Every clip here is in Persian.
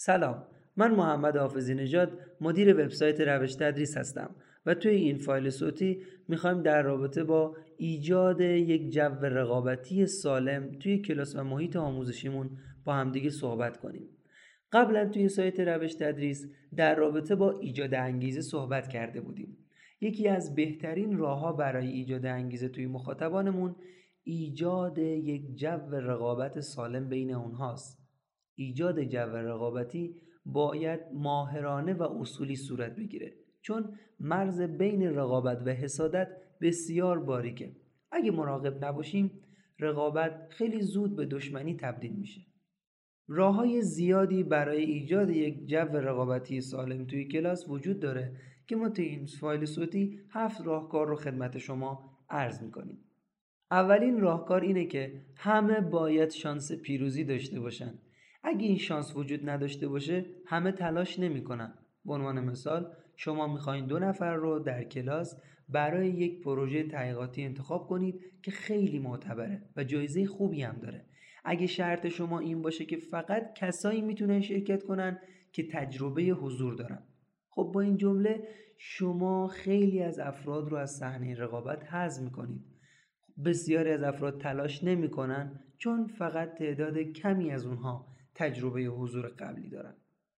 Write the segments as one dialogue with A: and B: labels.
A: سلام، من محمد حافظی نژاد مدیر وبسایت روش تدریس هستم و توی این فایل صوتی میخوایم در رابطه با ایجاد یک جو رقابتی سالم توی کلاس و محیط آموزشیمون با همدیگه صحبت کنیم. قبلا توی سایت روش تدریس در رابطه با ایجاد انگیزه صحبت کرده بودیم. یکی از بهترین راه‌ها برای ایجاد انگیزه توی مخاطبانمون ایجاد یک جو رقابت سالم بین اونهاست. ایجاد جو رقابتی باید ماهرانه و اصولی صورت بگیره، چون مرز بین رقابت و حسادت بسیار باریکه. اگه مراقب نباشیم رقابت خیلی زود به دشمنی تبدیل میشه. راه‌های زیادی برای ایجاد یک جو رقابتی سالم توی کلاس وجود داره که ما توی این فایل صوتی 7 راهکار رو خدمت شما عرض میکنیم. اولین راهکار اینه که همه باید شانس پیروزی داشته باشن. اگه این شانس وجود نداشته باشه همه تلاش نمی‌کنن. به عنوان مثال شما میخواین 2 نفر رو در کلاس برای یک پروژه تحقیقاتی انتخاب کنید که خیلی معتبره و جایزه خوبی هم داره. اگه شرط شما این باشه که فقط کسایی میتونن شرکت کنن که تجربه حضور دارن، خب با این جمله شما خیلی از افراد رو از صحنه رقابت حذف میکنید. بسیاری از افراد تلاش نمی‌کنن چون فقط تعداد کمی از اونها تجربه حضور قبلی دارن.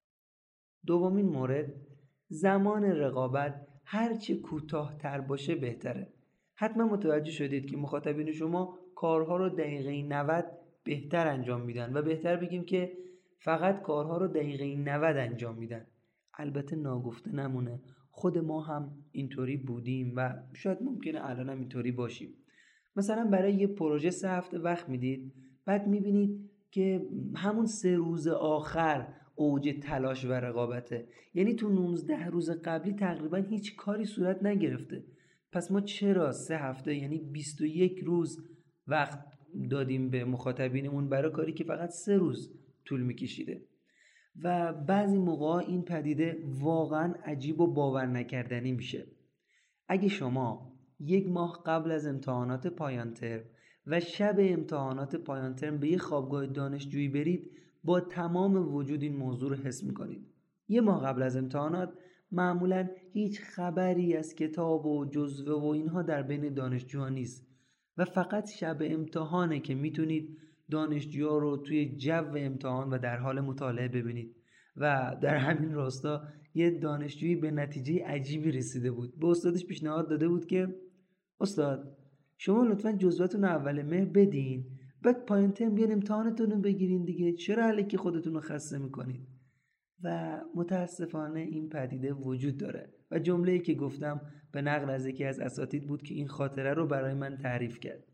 A: دومین مورد، زمان رقابت هرچه کوتاه‌تر باشه بهتره. حتما متوجه شدید که مخاطبین شما کارها رو دقیقه 90 بهتر انجام میدن و بهتر بگیم که فقط کارها رو دقیقه 90 انجام میدن. البته ناگفته نمونه خود ما هم اینطوری بودیم و شاید ممکنه الان هم اینطوری باشیم. مثلا برای یه پروژه 3 هفته وقت میدید، بعد میبینید که همون 3 روز آخر اوج تلاش و رقابته. یعنی تو 19 روز قبلی تقریبا هیچ کاری صورت نگرفته. پس ما چرا 3 هفته یعنی 21 روز وقت دادیم به مخاطبینمون برای کاری که فقط 3 روز طول میکشیده؟ و بعضی موقع این پدیده واقعا عجیب و باور نکردنی میشه. اگه شما 1 ماه قبل از امتحانات پایان ترم و شب امتحانات پایان ترم به یه خوابگاه دانشجویی برید، با تمام وجود این موضوع رو حس میکنید. 1 ماه قبل از امتحانات معمولا هیچ خبری از کتاب و جزوه و اینها در بین دانشجوها نیست و فقط شب امتحانه که میتونید دانشجوها رو توی جو امتحان و در حال مطالعه ببینید. و در همین راستا یه دانشجویی به نتیجه عجیبی رسیده بود. به استادش پیشنهاد داده بود که استاد شما لطفاً جزوهاتون اول مهر بدین، بعد پایان ترم بیان امتحانتون رو بگیرین دیگه، چرا الکی خودتون رو خسته میکنید؟ و متاسفانه این پدیده وجود داره و جمله‌ای که گفتم به نقل از یکی از اساتید بود که این خاطره رو برای من تعریف کرد.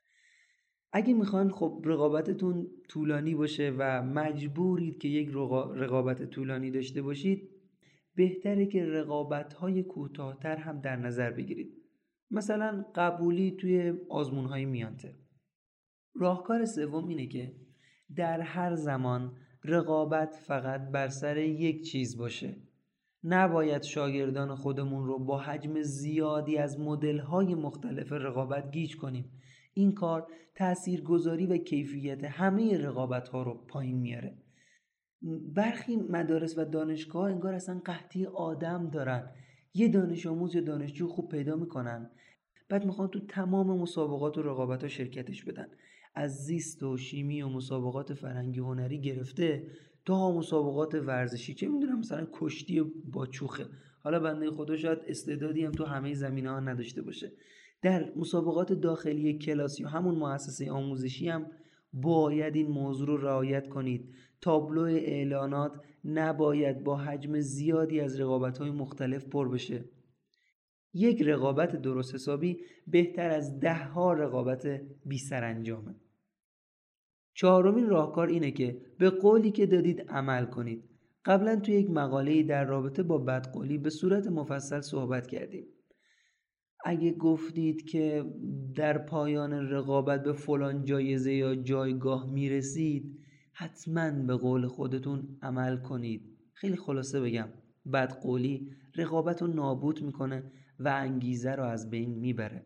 A: اگه میخوان خب رقابتتون طولانی باشه و مجبورید که یک رقابت طولانی داشته باشید، بهتره که رقابت‌های کوتاه‌تر هم در نظر بگیرید. مثلا قبولی توی آزمون‌های میان ترم. راهکار سوم اینه که در هر زمان رقابت فقط بر سر یک چیز باشه. نباید شاگردان خودمون رو با حجم زیادی از مدل‌های مختلف رقابت گیج کنیم. این کار تاثیرگذاری و کیفیت همه رقابت‌ها رو پایین میاره. برخی مدارس و دانشگاه انگار اصلا قحطی آدم دارن. یه دانش آموز یا دانشجو خوب پیدا میکنن، بعد میخوان تو تمام مسابقات و رقابت‌ها شرکتش بدن. از زیست و شیمی و مسابقات فرهنگی هنری گرفته تا مسابقات ورزشی، چه میدونم مثلا کشتی با چوخه. حالا بنده خدا شاید استعدادی هم تو همه زمینه‌ها نداشته باشه. در مسابقات داخلی کلاسی و همون مؤسسه آموزشی هم باید این موضوع رو رعایت کنید. تابلو اعلانات نباید با حجم زیادی از رقابت‌های مختلف پر بشه. یک رقابت درست حسابی بهتر از 10 رقابت بی سرانجامه. چهارمین راهکار اینه که به قولی که دادید عمل کنید. قبلا توی یک مقاله‌ای در رابطه با بدقولی به صورت مفصل صحبت کردیم. اگه گفتید که در پایان رقابت به فلان جایزه یا جایگاه میرسید، حتما به قول خودتون عمل کنید. خیلی خلاصه بگم، بدقولی رقابت رو نابود میکنه و انگیزه رو از بین میبره.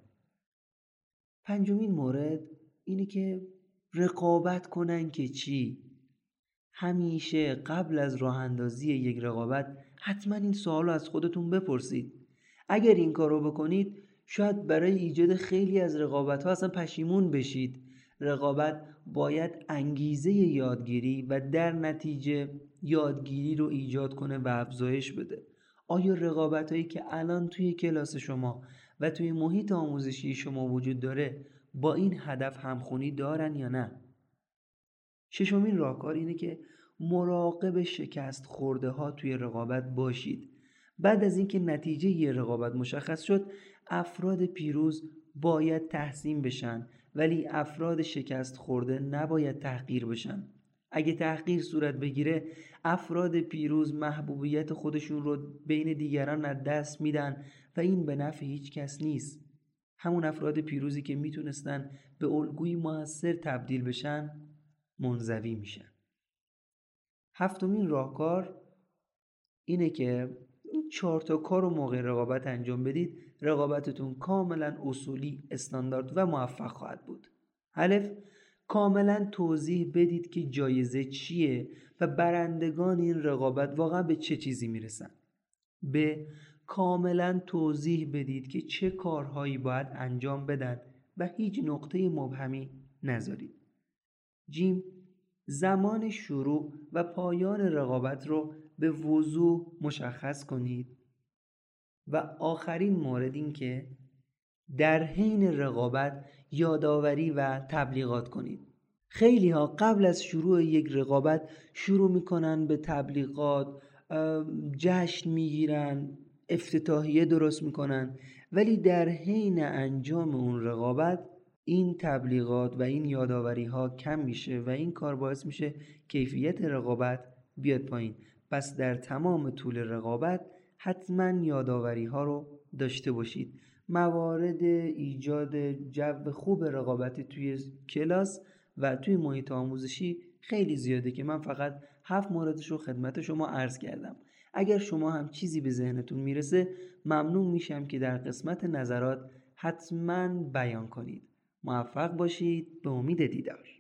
A: پنجمین مورد اینه که رقابت کنن که چی؟ همیشه قبل از راه اندازی یک رقابت حتما این سوالو از خودتون بپرسید. اگر این کارو بکنید شاید برای ایجاد خیلی از رقابت‌ها اصلا پشیمون بشید. رقابت باید انگیزه یادگیری و در نتیجه یادگیری رو ایجاد کنه و افزایش بده. آیا رقابت‌هایی که الان توی کلاس شما و توی محیط آموزشی شما وجود داره با این هدف همخونی دارن یا نه؟ ششمین راهکار اینه که مراقب شکست خورده ها توی رقابت باشید. بعد از اینکه نتیجه یه رقابت مشخص شد، افراد پیروز باید تحسین بشن، ولی افراد شکست خورده نباید تحقیر بشن. اگه تحقیر صورت بگیره، افراد پیروز محبوبیت خودشون رو بین دیگران از دست میدن و این به نفع هیچ کس نیست. همون افراد پیروزی که میتونستن به الگوی موثر تبدیل بشن منزوی میشن. هفتمین راهکار اینه که این 4 کار رو موقع رقابت انجام بدید، رقابتتون کاملا اصولی، استاندارد و موفق خواهد بود. الف، کاملا توضیح بدید که جایزه چیه و برندگان این رقابت واقعا به چه چیزی میرسن. ب، کاملا توضیح بدید که چه کارهایی باید انجام بدن و هیچ نقطه مبهمی نذارید. ج، زمان شروع و پایان رقابت رو به وضوح مشخص کنید. و آخرین مورد این که در حین رقابت یادآوری و تبلیغات کنید. خیلی ها قبل از شروع یک رقابت شروع میکنن به تبلیغات، جشن میگیرن، افتتاحیه درست میکنن، ولی در حین انجام اون رقابت این تبلیغات و این یادآوری ها کم میشه و این کار باعث میشه کیفیت رقابت بیاد پایین. پس در تمام طول رقابت حتما یادآوری ها رو داشته باشید. موارد ایجاد جو خوب رقابتی توی کلاس و توی محیط آموزشی خیلی زیاده که من فقط 7 موردش رو خدمت شما عرض کردم. اگر شما هم چیزی به ذهنتون میرسه ممنون میشم که در قسمت نظرات حتما بیان کنید. موفق باشید. به امید دیدار.